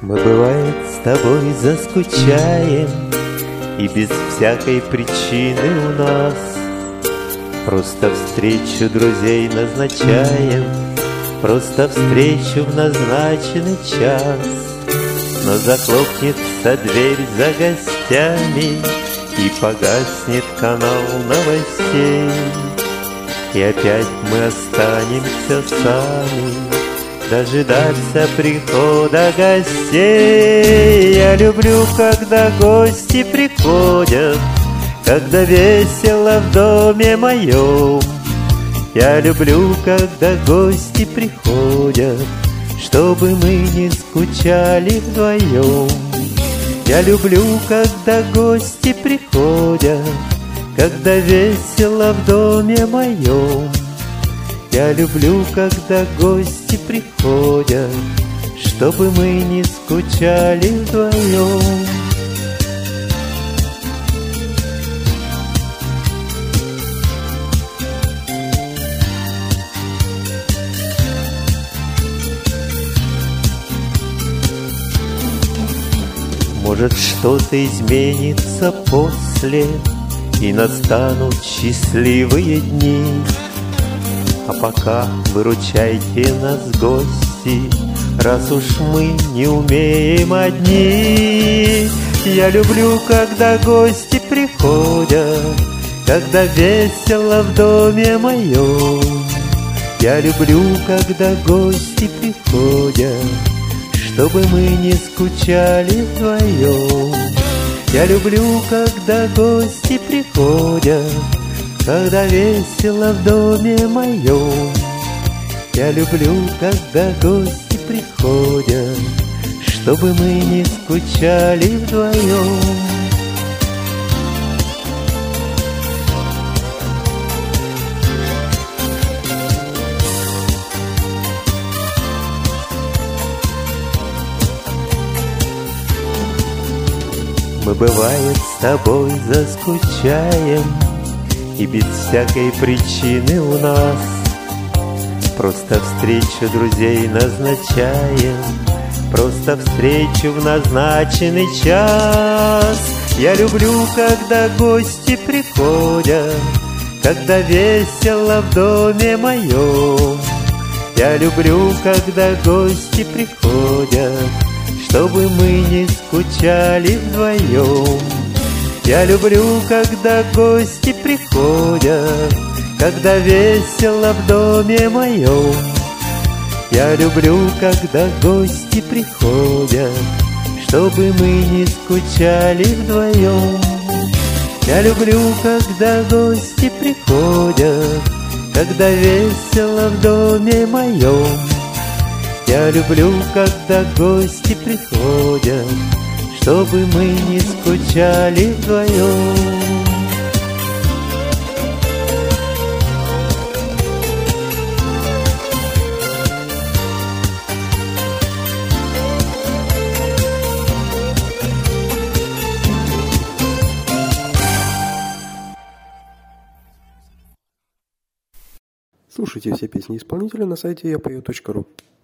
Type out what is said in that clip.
Мы, бывает, с тобой заскучаем, и без всякой причины у нас просто встречу друзей назначаем, просто встречу в назначенный час. Но захлопнется дверь за гостями, и погаснет канал новостей, и опять мы останемся сами дожидаться прихода гостей. Я люблю, когда гости приходят, когда весело в доме моем. Я люблю, когда гости приходят, чтобы мы не скучали вдвоем. Я люблю, когда гости приходят, когда весело в доме моем. Я люблю, когда гости приходят, чтобы мы не скучали вдвоем. Может, что-то изменится после, и настанут счастливые дни. А пока выручайте нас, гости, раз уж мы не умеем одни. Я люблю, когда гости приходят, когда весело в доме моем. Я люблю, когда гости приходят, чтобы мы не скучали вдвоем. Я люблю, когда гости приходят, когда весело в доме моем. Я люблю, когда гости приходят, чтобы мы не скучали вдвоем. Мы, бывает, с тобой заскучаем, и без всякой причины у нас просто встречу друзей назначаем, просто встречу в назначенный час. Я люблю, когда гости приходят, когда весело в доме моем. Я люблю, когда гости приходят, чтобы мы не скучали вдвоем. Я люблю, когда гости приходят, когда весело в доме моем. Я люблю, когда гости приходят, чтобы мы не скучали вдвоем. Я люблю, когда гости приходят, когда весело в доме моем. Я люблю, когда гости приходят, чтобы мы не скучали вдвоем. Слушайте все песни исполнителя на сайте yapою.ru.